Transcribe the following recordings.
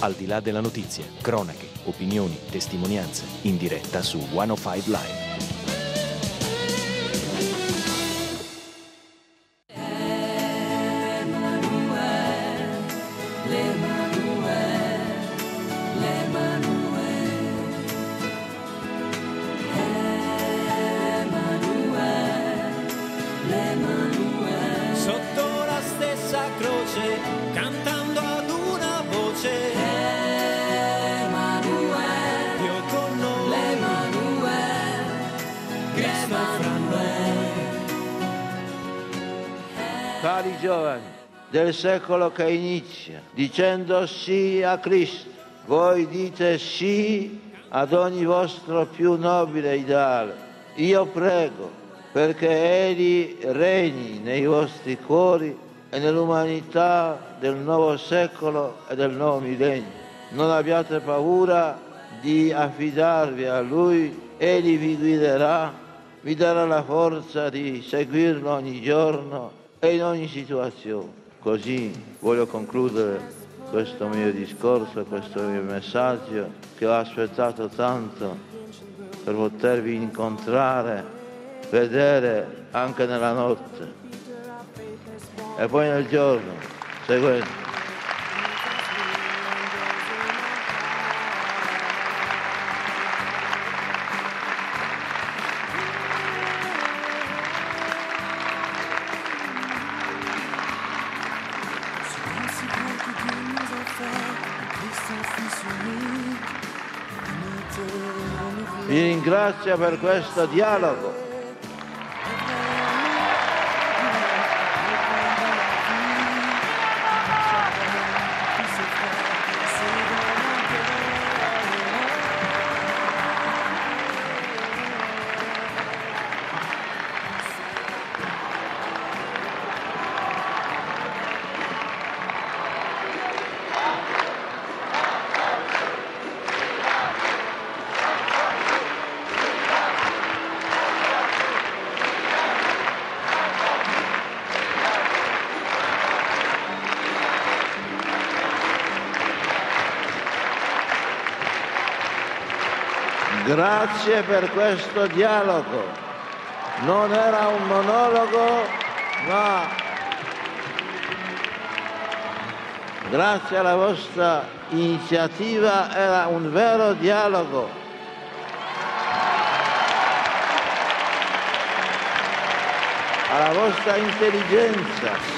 Al di là della notizia, cronache, opinioni, testimonianze, in diretta su 105 Live. Sotto la stessa croce, cantando ad una voce, Emanuele, Dio con noi, l'Emanuele, Cristo fra noi. Cari giovani del secolo che inizia, dicendo sì a Cristo, voi dite sì ad ogni vostro più nobile ideale. Io prego perché Egli regni nei vostri cuori e nell'umanità del nuovo secolo e del nuovo millennio. Non abbiate paura di affidarvi a Lui, Egli vi guiderà, vi darà la forza di seguirlo ogni giorno e in ogni situazione. Così voglio concludere questo mio discorso, questo mio messaggio che ho aspettato tanto per potervi incontrare, vedere anche nella notte e poi nel giorno seguente. Vi ringrazio per questo dialogo. Grazie per questo dialogo. Non era un monologo, ma grazie alla vostra iniziativa era un vero dialogo. Alla vostra intelligenza.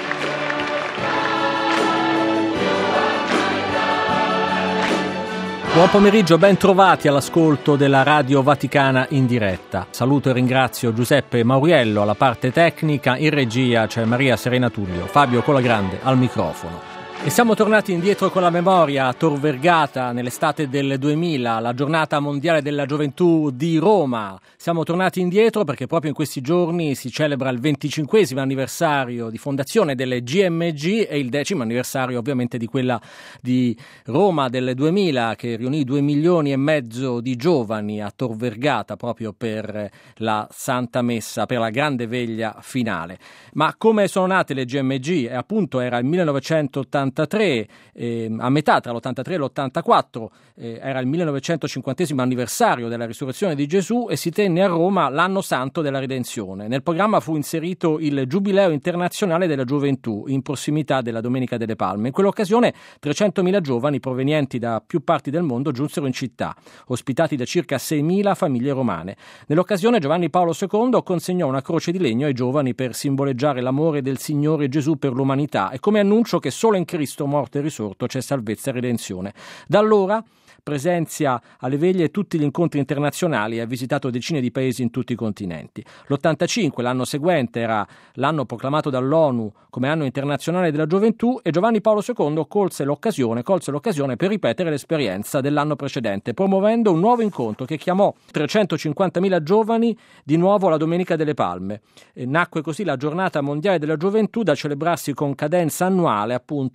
Buon pomeriggio, ben trovati all'ascolto della Radio Vaticana in diretta. Saluto e ringrazio Giuseppe Mauriello alla parte tecnica, in regia c'è Maria Serena Tullio, Fabio Colagrande al microfono. E siamo tornati indietro con la memoria a Tor Vergata nell'estate del 2000, la giornata mondiale della gioventù di Roma. Siamo tornati indietro perché proprio in questi giorni si celebra il 25esimo anniversario di fondazione delle GMG e il 10° anniversario ovviamente di quella di Roma del 2000 che riunì 2,5 milioni di giovani a Tor Vergata proprio per la Santa Messa, per la grande veglia finale. Ma come sono nate le GMG? Appunto era il 1983, a metà tra l'83 e l'84, era il 1950esimo anniversario della risurrezione di Gesù e si tenne a Roma l'anno santo della redenzione. Nel programma fu inserito il Giubileo internazionale della gioventù in prossimità della Domenica delle Palme. In quell'occasione 300.000 giovani provenienti da più parti del mondo giunsero in città, ospitati da circa 6.000 famiglie romane. Nell'occasione Giovanni Paolo II consegnò una croce di legno ai giovani per simboleggiare l'amore del Signore Gesù per l'umanità e come annuncio che solo in Cristo morto e risorto c'è salvezza e redenzione. Da allora presenzia alle veglie tutti gli incontri internazionali e ha visitato decine di paesi in tutti i continenti. L'85, l'anno seguente, era l'anno proclamato dall'ONU come anno internazionale della gioventù e Giovanni Paolo II colse l'occasione per ripetere l'esperienza dell'anno precedente, promuovendo un nuovo incontro che chiamò 350.000 giovani di nuovo alla Domenica delle Palme. Nacque così la Giornata Mondiale della Gioventù, da celebrarsi con cadenza annuale, appunto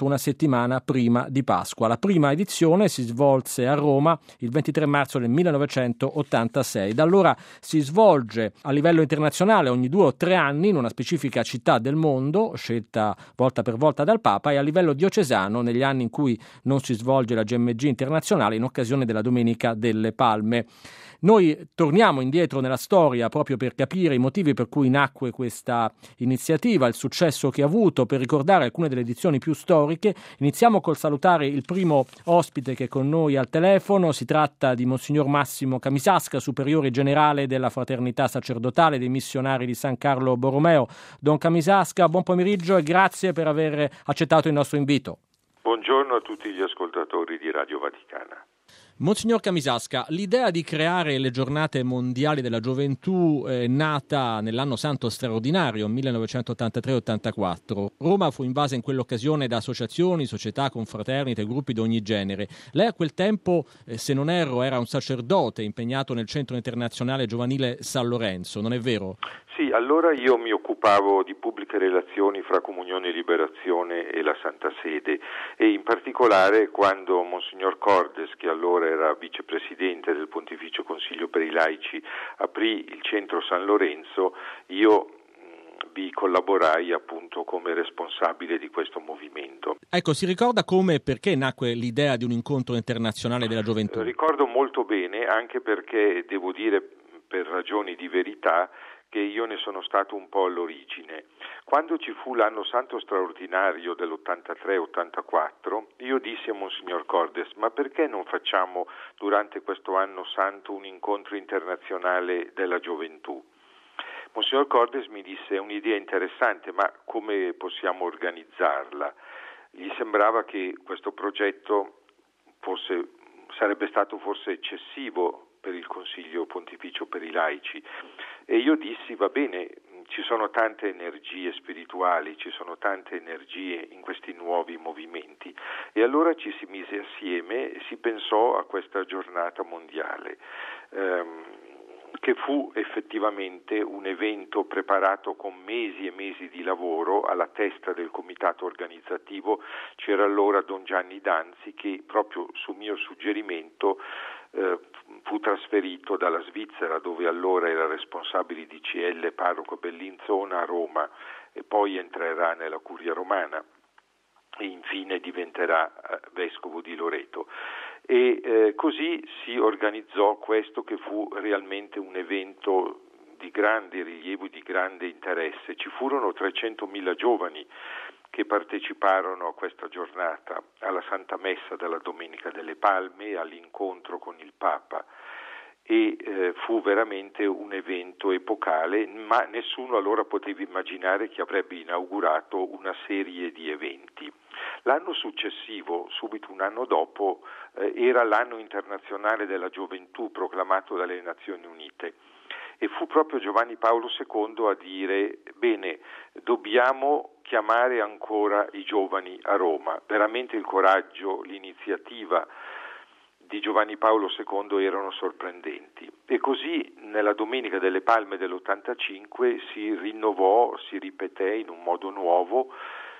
una settimana prima di Pasqua. La prima edizione si svolse a Roma il 23 marzo del 1986. Da allora si svolge a livello internazionale ogni 2 o 3 anni in una specifica città del mondo, scelta volta per volta dal Papa, e a livello diocesano negli anni in cui non si svolge la GMG internazionale in occasione della Domenica delle Palme. Noi torniamo indietro nella storia proprio per capire i motivi per cui nacque questa iniziativa, il successo che ha avuto, per ricordare alcune delle edizioni più storiche. Iniziamo col salutare il primo ospite che è con noi al telefono. Si tratta di Monsignor Massimo Camisasca, superiore generale della Fraternità Sacerdotale dei Missionari di San Carlo Borromeo. Don Camisasca, buon pomeriggio e grazie per aver accettato il nostro invito. Buongiorno a tutti gli ascoltatori di Radio Vaticana. Monsignor Camisasca, l'idea di creare le giornate mondiali della gioventù è nata nell'anno santo straordinario 1983-84. Roma fu invasa in quell'occasione da associazioni, società, confraternite, gruppi di ogni genere. Lei a quel tempo, se non erro, era un sacerdote impegnato nel Centro Internazionale Giovanile San Lorenzo, non è vero? Sì, allora io mi occupavo di pubbliche relazioni fra Comunione e Liberazione e la Santa Sede, e in particolare quando Monsignor Cordes, che allora era vicepresidente del Pontificio Consiglio per i Laici, aprì il Centro San Lorenzo, io vi collaborai appunto come responsabile di questo movimento. Ecco, si ricorda come e perché nacque l'idea di un incontro internazionale della gioventù? Ricordo molto bene, anche perché devo dire, per ragioni di verità, che io ne sono stato un po' all'origine. Quando ci fu l'anno santo straordinario dell'83-84, io dissi a Monsignor Cordes: ma perché non facciamo durante questo anno santo un incontro internazionale della gioventù? Monsignor Cordes mi disse: è un'idea interessante, ma come possiamo organizzarla? Gli sembrava che questo progetto sarebbe stato forse eccessivo per il Consiglio Pontificio per i Laici, e io dissi: va bene, ci sono tante energie spirituali, ci sono tante energie in questi nuovi movimenti, e allora ci si mise assieme e si pensò a questa giornata mondiale, che fu effettivamente un evento preparato con mesi e mesi di lavoro. Alla testa del comitato organizzativo c'era allora Don Gianni Danzi, che proprio su mio suggerimento fu trasferito dalla Svizzera, dove allora era responsabile di CL parroco Bellinzona, a Roma, e poi entrerà nella Curia Romana e infine diventerà vescovo di Loreto. E così si organizzò questo, che fu realmente un evento di grande rilievo e di grande interesse. Ci furono 300.000 giovani che parteciparono a questa giornata, alla Santa Messa della Domenica delle Palme, all'incontro con il Papa, e fu veramente un evento epocale, ma nessuno allora poteva immaginare che avrebbe inaugurato una serie di eventi. L'anno successivo, subito un anno dopo, era l'anno internazionale della gioventù proclamato dalle Nazioni Unite, e fu proprio Giovanni Paolo II a dire: bene, dobbiamo chiamare ancora i giovani a Roma. Veramente il coraggio, l'iniziativa di Giovanni Paolo II erano sorprendenti, e così nella Domenica delle Palme dell'85 si rinnovò, si ripeté in un modo nuovo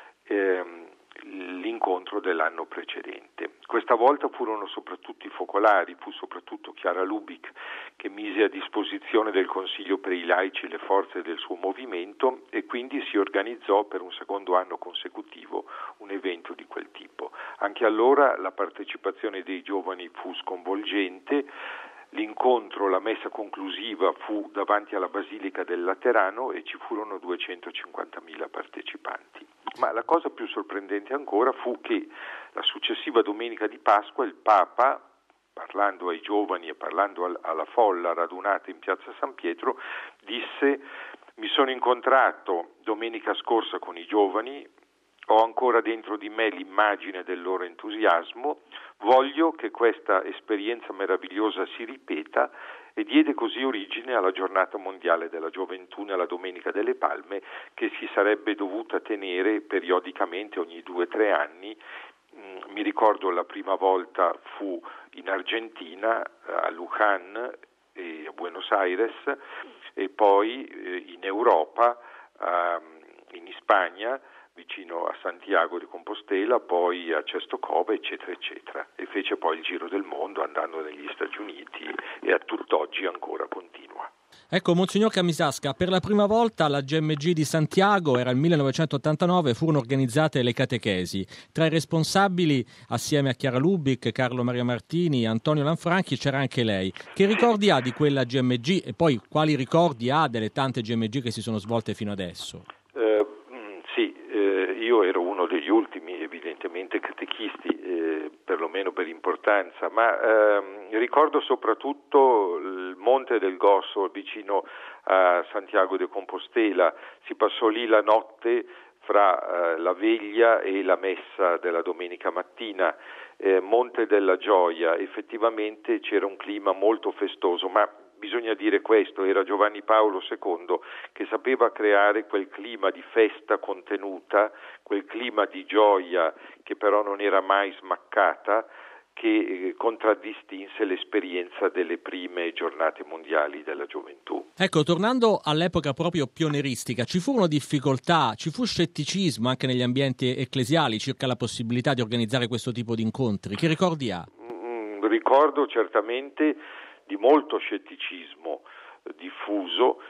l'incontro dell'anno precedente. Questa volta furono soprattutto i focolari, fu soprattutto Chiara Lubich che mise a disposizione del Consiglio per i Laici le forze del suo movimento, e quindi si organizzò per un secondo anno consecutivo un evento di quel tipo. Anche allora la partecipazione dei giovani fu sconvolgente. L'incontro, la messa conclusiva fu davanti alla Basilica del Laterano e ci furono 250.000 partecipanti. Ma la cosa più sorprendente ancora fu che la successiva domenica di Pasqua il Papa, parlando ai giovani e parlando alla folla radunata in piazza San Pietro, disse: mi sono incontrato domenica scorsa con i giovani, ho ancora dentro di me l'immagine del loro entusiasmo, voglio che questa esperienza meravigliosa si ripeta, e diede così origine alla giornata mondiale della gioventù nella Domenica delle Palme, che si sarebbe dovuta tenere periodicamente ogni 2 o 3 anni. Mi ricordo la prima volta fu in Argentina, a Luján e a Buenos Aires, e poi in Europa, in Spagna, vicino a Santiago di Compostela, poi a Cestocova, eccetera, eccetera. E fece poi il giro del mondo andando negli Stati Uniti e a tutt'oggi ancora continua. Ecco, Monsignor Camisasca, per la prima volta alla GMG di Santiago, era il 1989, furono organizzate le catechesi. Tra i responsabili, assieme a Chiara Lubic, Carlo Maria Martini, Antonio Lanfranchi, c'era anche lei. Che ricordi ha di quella GMG e poi quali ricordi ha delle tante GMG che si sono svolte fino adesso? Io ero uno degli ultimi, evidentemente, catechisti, perlomeno per importanza, ma ricordo soprattutto il Monte del Gosso vicino a Santiago de Compostela. Si passò lì la notte fra la veglia e la messa della domenica mattina. Monte della Gioia, effettivamente c'era un clima molto festoso, ma bisogna dire questo, era Giovanni Paolo II che sapeva creare quel clima di festa contenuta, quel clima di gioia che però non era mai smaccata, che contraddistinse l'esperienza delle prime giornate mondiali della gioventù. Ecco, tornando all'epoca proprio pionieristica, ci furono difficoltà, ci fu scetticismo anche negli ambienti ecclesiali circa la possibilità di organizzare questo tipo di incontri. Che ricordi ha? Ricordo certamente di molto scetticismo diffuso,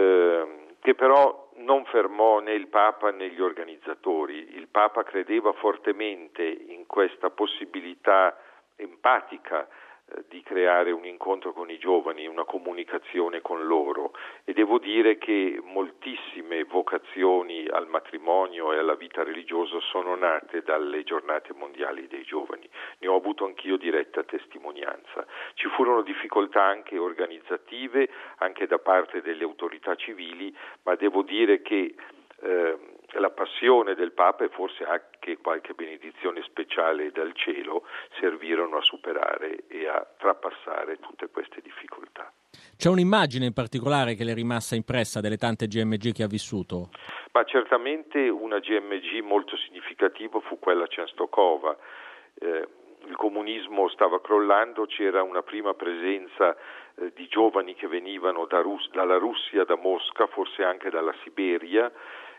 che però non fermò né il Papa né gli organizzatori. Il Papa credeva fortemente in questa possibilità empatica di creare un incontro con i giovani, una comunicazione con loro, e devo dire che moltissime vocazioni al matrimonio e alla vita religiosa sono nate dalle giornate mondiali dei giovani. Ne ho avuto anch'io diretta testimonianza. Ci furono difficoltà anche organizzative, anche da parte delle autorità civili, ma devo dire che la passione del Papa e forse anche qualche benedizione speciale dal cielo servirono a superare e a trapassare tutte queste difficoltà. C'è un'immagine in particolare che le è rimasta impressa delle tante GMG che ha vissuto? Ma certamente una GMG molto significativa fu quella a Cestokova. Il comunismo stava crollando, c'era una prima presenza di giovani che venivano dalla Russia, da Mosca, forse anche dalla Siberia,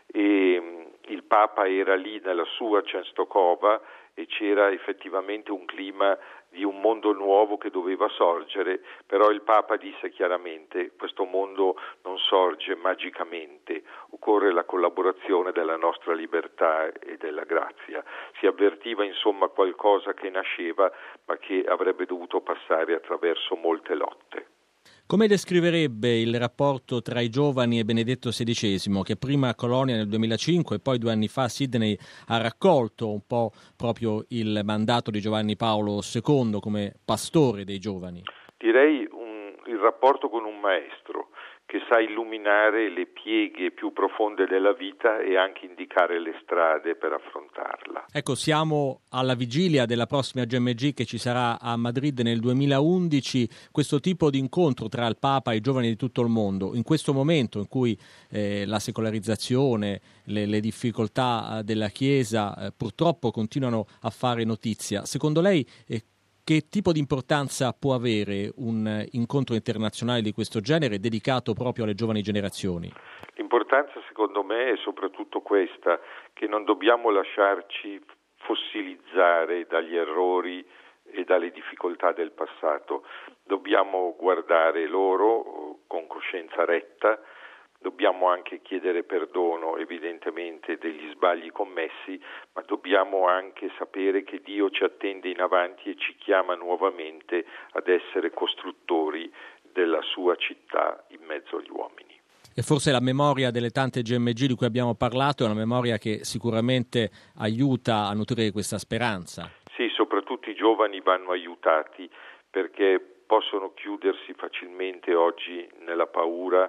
e il Papa era lì nella sua Cestokova e c'era effettivamente un clima di un mondo nuovo che doveva sorgere, però il Papa disse chiaramente: questo mondo non sorge magicamente, occorre la collaborazione della nostra libertà e della grazia. Si avvertiva insomma qualcosa che nasceva ma che avrebbe dovuto passare attraverso molte lotte. Come descriverebbe il rapporto tra i giovani e Benedetto XVI, che prima a Colonia nel 2005 e poi 2 anni fa a Sydney ha raccolto un po' proprio il mandato di Giovanni Paolo II come pastore dei giovani? Direi il rapporto con un maestro che sa illuminare le pieghe più profonde della vita e anche indicare le strade per affrontarla. Ecco, siamo alla vigilia della prossima GMG che ci sarà a Madrid nel 2011, questo tipo di incontro tra il Papa e i giovani di tutto il mondo, in questo momento in cui la secolarizzazione, le difficoltà della Chiesa purtroppo continuano a fare notizia. Secondo lei che tipo di importanza può avere un incontro internazionale di questo genere dedicato proprio alle giovani generazioni? L'importanza secondo me è soprattutto questa, che non dobbiamo lasciarci fossilizzare dagli errori e dalle difficoltà del passato. Dobbiamo guardare loro con coscienza retta. Dobbiamo anche chiedere perdono evidentemente degli sbagli commessi, ma dobbiamo anche sapere che Dio ci attende in avanti e ci chiama nuovamente ad essere costruttori della sua città in mezzo agli uomini. E forse la memoria delle tante GMG di cui abbiamo parlato è una memoria che sicuramente aiuta a nutrire questa speranza. Sì, soprattutto i giovani vanno aiutati perché possono chiudersi facilmente oggi nella paura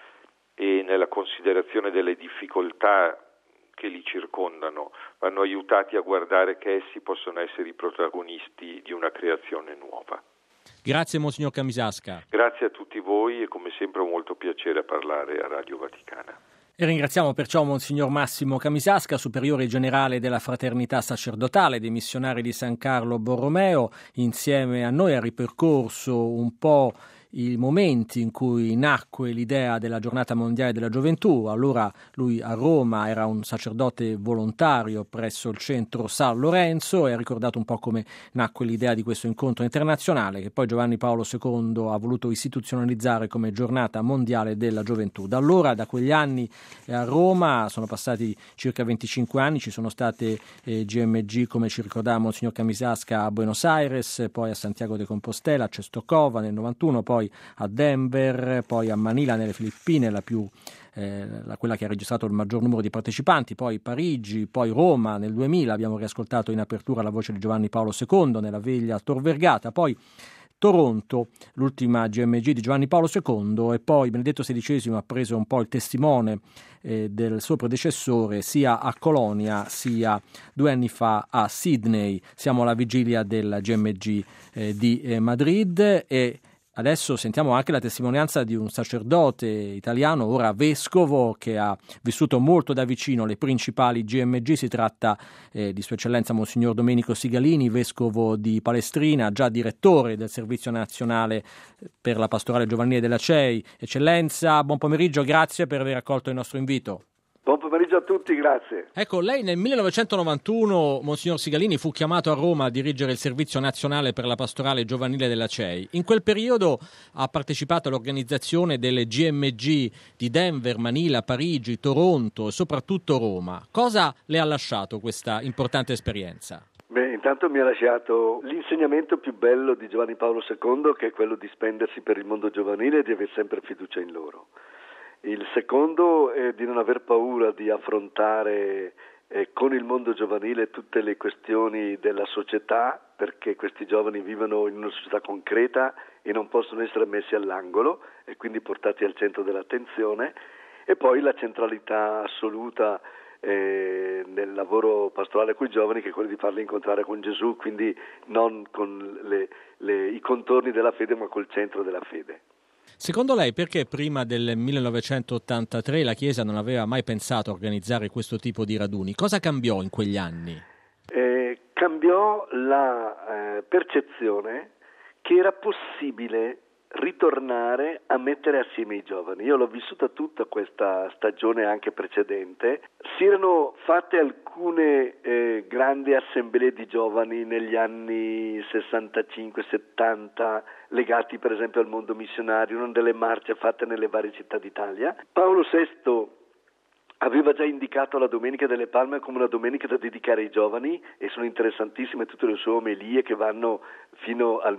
e nella considerazione delle difficoltà che li circondano, vanno aiutati a guardare che essi possono essere i protagonisti di una creazione nuova. Grazie Monsignor Camisasca. Grazie a tutti voi e come sempre è un molto piacere parlare a Radio Vaticana. E ringraziamo perciò Monsignor Massimo Camisasca, superiore generale della Fraternità Sacerdotale dei Missionari di San Carlo Borromeo. Insieme a noi ha ripercorso un po' i momenti in cui nacque l'idea della giornata mondiale della gioventù. Allora lui a Roma era un sacerdote volontario presso il centro San Lorenzo e ha ricordato un po' come nacque l'idea di questo incontro internazionale che poi Giovanni Paolo II ha voluto istituzionalizzare come giornata mondiale della gioventù. Da allora, da quegli anni a Roma, sono passati circa 25 anni, ci sono state GMG, come ci ricordava Monsignor Camisasca, a Buenos Aires, poi a Santiago de Compostela, a Czestochowa nel 91, poi a Denver, poi a Manila nelle Filippine, quella che ha registrato il maggior numero di partecipanti, poi Parigi, poi Roma nel 2000, abbiamo riascoltato in apertura la voce di Giovanni Paolo II nella veglia a Tor Vergata, poi Toronto, l'ultima GMG di Giovanni Paolo II, e poi Benedetto XVI ha preso un po' il testimone del suo predecessore sia a Colonia sia 2 anni fa a Sydney. Siamo alla vigilia della GMG di Madrid e adesso sentiamo anche la testimonianza di un sacerdote italiano, ora vescovo, che ha vissuto molto da vicino le principali GMG. Si tratta di Sua Eccellenza Monsignor Domenico Sigalini, vescovo di Palestrina, già direttore del Servizio Nazionale per la Pastorale Giovanile della CEI. Eccellenza, buon pomeriggio, grazie per aver accolto il nostro invito. Buon pomeriggio a tutti, grazie. Ecco, lei nel 1991, Monsignor Sigalini, fu chiamato a Roma a dirigere il Servizio Nazionale per la Pastorale Giovanile della CEI. In quel periodo ha partecipato all'organizzazione delle GMG di Denver, Manila, Parigi, Toronto e soprattutto Roma. Cosa le ha lasciato questa importante esperienza? Beh, intanto mi ha lasciato l'insegnamento più bello di Giovanni Paolo II, che è quello di spendersi per il mondo giovanile e di aver sempre fiducia in loro. Il secondo è di non aver paura di affrontare con il mondo giovanile tutte le questioni della società, perché questi giovani vivono in una società concreta e non possono essere messi all'angolo e quindi portati al centro dell'attenzione. E poi la centralità assoluta nel lavoro pastorale con i giovani, che è quello di farli incontrare con Gesù, quindi non con i contorni della fede ma col centro della fede. Secondo lei perché prima del 1983 la Chiesa non aveva mai pensato a organizzare questo tipo di raduni? Cosa cambiò in quegli anni? Cambiò la percezione che era possibile ritornare a mettere assieme i giovani. Io l'ho vissuta tutta questa stagione anche precedente. Si erano fatte alcune grandi assemblee di giovani negli anni 65-70 legati per esempio al mondo missionario, una delle marce fatte nelle varie città d'Italia. Paolo VI aveva già indicato la Domenica delle Palme come una domenica da dedicare ai giovani e sono interessantissime tutte le sue omelie che vanno fino al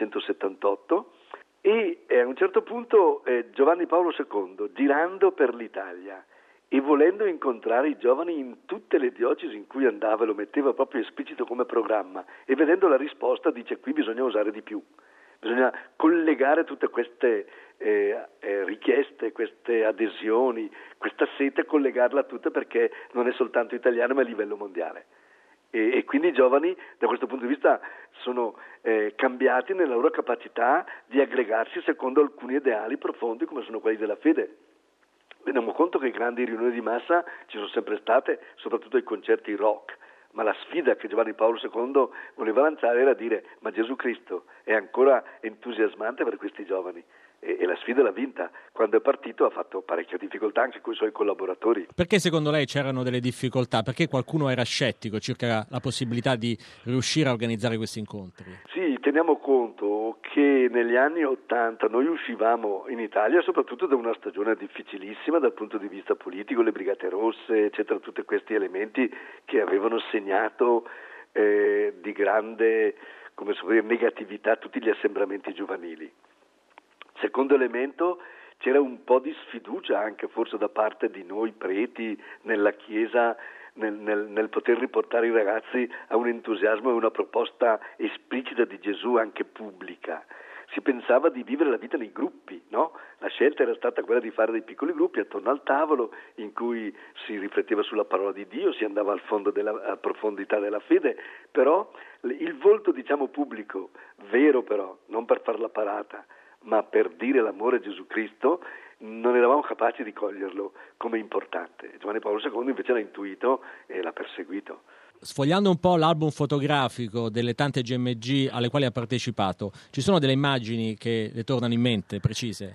1978. E a un certo punto Giovanni Paolo II, girando per l'Italia e volendo incontrare i giovani in tutte le diocesi in cui andava, lo metteva proprio esplicito come programma, e vedendo la risposta dice: qui bisogna usare di più, bisogna collegare tutte queste richieste, queste adesioni, questa sete, collegarla tutta, perché non è soltanto italiano ma a livello mondiale. E quindi i giovani da questo punto di vista sono cambiati nella loro capacità di aggregarsi secondo alcuni ideali profondi come sono quelli della fede. Teniamo conto che grandi riunioni di massa ci sono sempre state, soprattutto ai concerti rock, ma la sfida che Giovanni Paolo II voleva lanciare era dire: ma Gesù Cristo è ancora entusiasmante per questi giovani. E la sfida l'ha vinta. Quando è partito ha fatto parecchia difficoltà anche con i suoi collaboratori. Perché secondo lei c'erano delle difficoltà? Perché qualcuno era scettico circa la possibilità di riuscire a organizzare questi incontri? Sì, teniamo conto che negli anni '80 noi uscivamo in Italia soprattutto da una stagione difficilissima dal punto di vista politico, le Brigate Rosse, eccetera, tutti questi elementi che avevano segnato di grande, come si può dire, negatività tutti gli assembramenti giovanili. Secondo elemento, c'era un po' di sfiducia anche forse da parte di noi preti nella Chiesa nel poter riportare i ragazzi a un entusiasmo e una proposta esplicita di Gesù anche pubblica. Si pensava di vivere la vita nei gruppi, no? La scelta era stata quella di fare dei piccoli gruppi attorno al tavolo in cui si rifletteva sulla parola di Dio, si andava al fondo a profondità della fede, però il volto, diciamo, pubblico, vero però, non per far la parata, ma per dire l'amore a Gesù Cristo, non eravamo capaci di coglierlo come importante. Giovanni Paolo II invece l'ha intuito e l'ha perseguito. Sfogliando un po' l'album fotografico delle tante GMG alle quali ha partecipato, ci sono delle immagini che le tornano in mente, precise?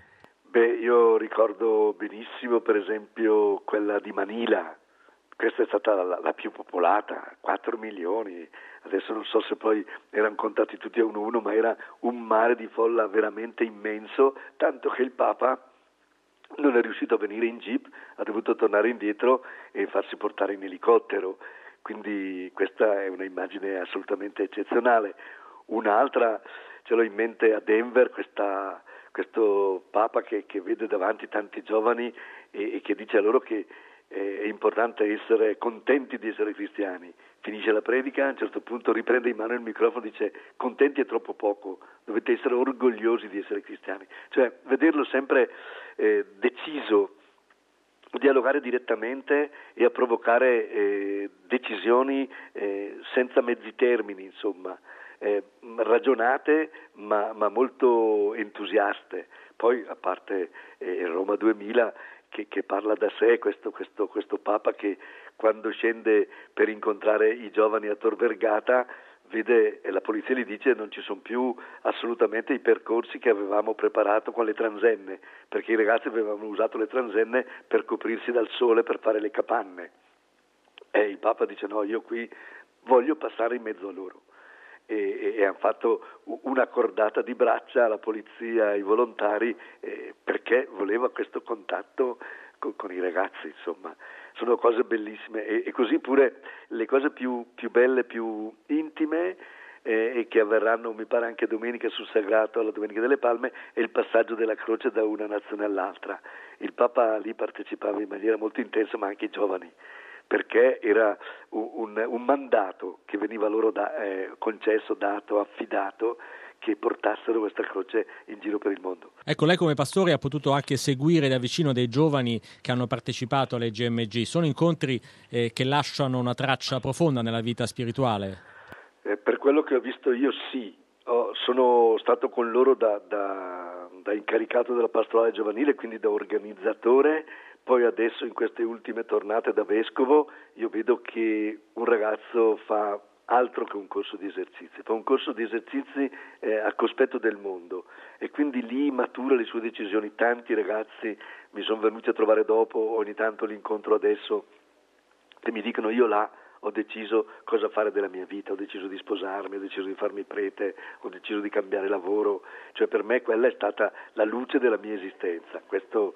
Io ricordo benissimo per esempio quella di Manila. Questa è stata la più popolata, 4 milioni, adesso non so se poi erano contati tutti a uno, ma era un mare di folla veramente immenso, tanto che il Papa non è riuscito a venire in jeep, ha dovuto tornare indietro e farsi portare in elicottero, quindi questa è un'immagine assolutamente eccezionale. Un'altra, ce l'ho in mente a Denver, questo Papa che vede davanti tanti giovani e che dice a loro che è importante essere contenti di essere cristiani. Finisce la predica, a un certo punto riprende in mano il microfono e dice: contenti è troppo poco, dovete essere orgogliosi di essere cristiani. Cioè vederlo sempre deciso a dialogare direttamente e a provocare decisioni senza mezzi termini, insomma, ragionate ma molto entusiaste. Poi a parte Roma 2000 che parla da sé, questo Papa che quando scende per incontrare i giovani a Tor Vergata vede e la polizia gli dice: non ci sono più assolutamente i percorsi che avevamo preparato con le transenne, perché i ragazzi avevano usato le transenne per coprirsi dal sole, per fare le capanne, e il Papa dice: no, io qui voglio passare in mezzo a loro. E hanno fatto una cordata di braccia alla polizia, ai volontari, perché voleva questo contatto con i ragazzi, insomma. Sono cose bellissime e così pure le cose più belle, più intime e che avverranno, mi pare, anche domenica sul Sagrato, alla Domenica delle Palme, è il passaggio della croce da una nazione all'altra. Il Papa lì partecipava in maniera molto intensa, ma anche i giovani, perché era un mandato che veniva loro concesso, dato, affidato, che portassero questa croce in giro per il mondo. Ecco, lei come pastore ha potuto anche seguire da vicino dei giovani che hanno partecipato alle GMG. Sono incontri che lasciano una traccia profonda nella vita spirituale? Per quello che ho visto io sì. Sono stato con loro da incaricato della pastorale giovanile, quindi da organizzatore. Poi adesso in queste ultime tornate da vescovo io vedo che un ragazzo fa altro che un corso di esercizi, fa un corso di esercizi a cospetto del mondo e quindi lì matura le sue decisioni. Tanti ragazzi mi sono venuti a trovare dopo, ogni tanto li incontro adesso, che mi dicono: io là ho deciso cosa fare della mia vita, ho deciso di sposarmi, ho deciso di farmi prete, ho deciso di cambiare lavoro. Cioè per me quella è stata la luce della mia esistenza. Questo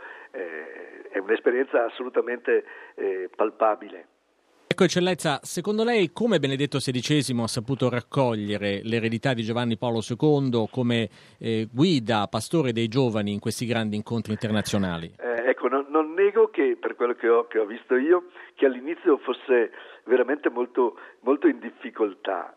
è un'esperienza assolutamente palpabile. Ecco, Eccellenza, secondo lei come Benedetto XVI ha saputo raccogliere l'eredità di Giovanni Paolo II come guida, pastore dei giovani in questi grandi incontri internazionali? Ecco, non nego che per quello che ho visto io, che all'inizio fosse veramente molto, molto in difficoltà,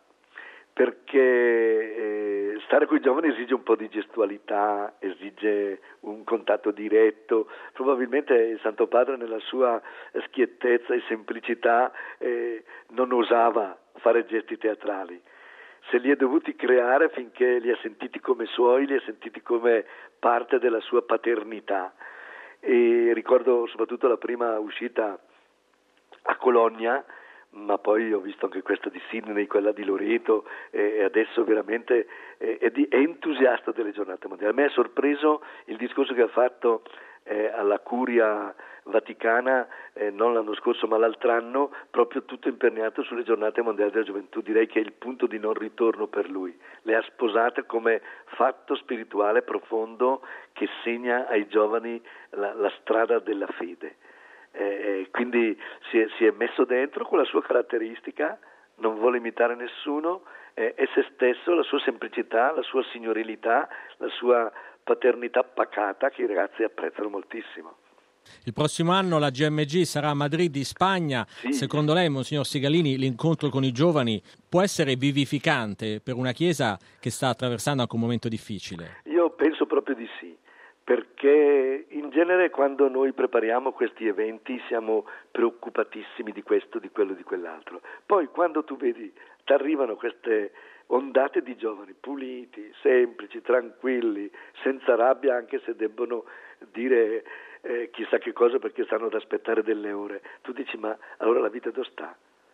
perché stare con i giovani esige un po' di gestualità, esige un contatto diretto. Probabilmente il Santo Padre nella sua schiettezza e semplicità non osava fare gesti teatrali. Se li è dovuti creare finché li ha sentiti come suoi, li ha sentiti come parte della sua paternità. E ricordo soprattutto la prima uscita a Cologna, ma poi ho visto anche questa di Sydney, quella di Loreto, e adesso veramente è entusiasta delle giornate mondiali. A me è sorpreso il discorso che ha fatto alla Curia Vaticana, non l'anno scorso ma l'altro anno, proprio tutto imperniato sulle giornate mondiali della gioventù. Direi che è il punto di non ritorno per lui. Le ha sposate come fatto spirituale profondo che segna ai giovani la strada della fede. Quindi si è messo dentro con la sua caratteristica, non vuole imitare nessuno, è se stesso, la sua semplicità, la sua signorilità, la sua paternità pacata che i ragazzi apprezzano moltissimo. Il prossimo anno la GMG sarà a Madrid, in Spagna. Sì. Secondo lei, Monsignor Sigalini, l'incontro con i giovani può essere vivificante per una Chiesa che sta attraversando anche un momento difficile? Io penso proprio di sì, perché in genere quando noi prepariamo questi eventi siamo preoccupatissimi di questo, di quello, di quell'altro. Poi quando tu vedi, ti arrivano queste ondate di giovani puliti, semplici, tranquilli, senza rabbia, anche se debbono dire chissà che cosa perché stanno ad aspettare delle ore. Tu dici: ma allora la vita dove sta?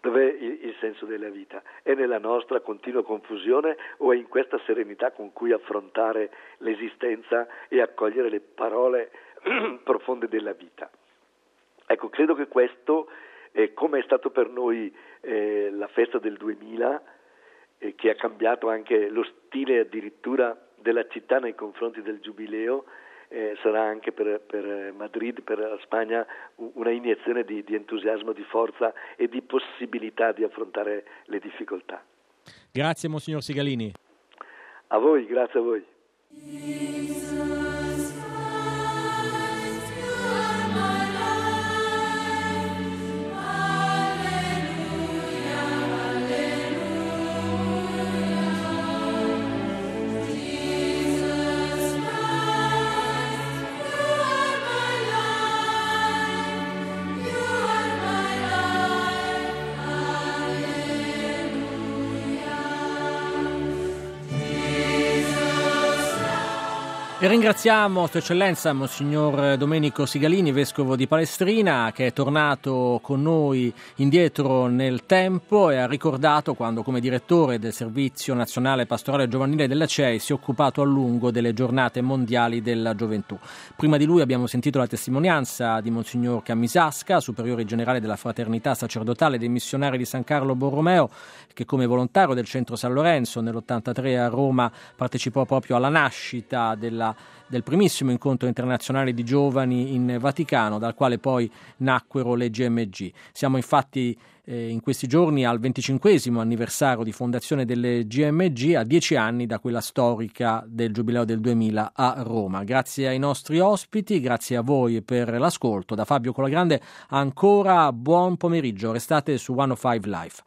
Dov'è il senso della vita? È nella nostra continua confusione o è in questa serenità con cui affrontare l'esistenza e accogliere le parole profonde della vita? Ecco, credo che questo, come è stato per noi la festa del 2000, che ha cambiato anche lo stile addirittura della città nei confronti del Giubileo, sarà anche per Madrid, per la Spagna, una iniezione di entusiasmo, di forza e di possibilità di affrontare le difficoltà. Grazie Monsignor Sigalini. A voi, grazie a voi. E ringraziamo Sua Eccellenza Monsignor Domenico Sigalini, Vescovo di Palestrina, che è tornato con noi indietro nel tempo e ha ricordato quando, come direttore del Servizio Nazionale Pastorale Giovanile della CEI, si è occupato a lungo delle giornate mondiali della gioventù. Prima di lui abbiamo sentito la testimonianza di Monsignor Camisasca, superiore generale della Fraternità Sacerdotale dei Missionari di San Carlo Borromeo, che come volontario del Centro San Lorenzo nell'83 a Roma partecipò proprio alla nascita del primissimo incontro internazionale di giovani in Vaticano, dal quale poi nacquero le GMG. Siamo infatti in questi giorni al 25° anniversario di fondazione delle GMG, a 10 anni da quella storica del Giubileo del 2000 a Roma. Grazie ai nostri ospiti, grazie a voi per l'ascolto. Da Fabio Colagrande ancora buon pomeriggio, restate su 105 Live.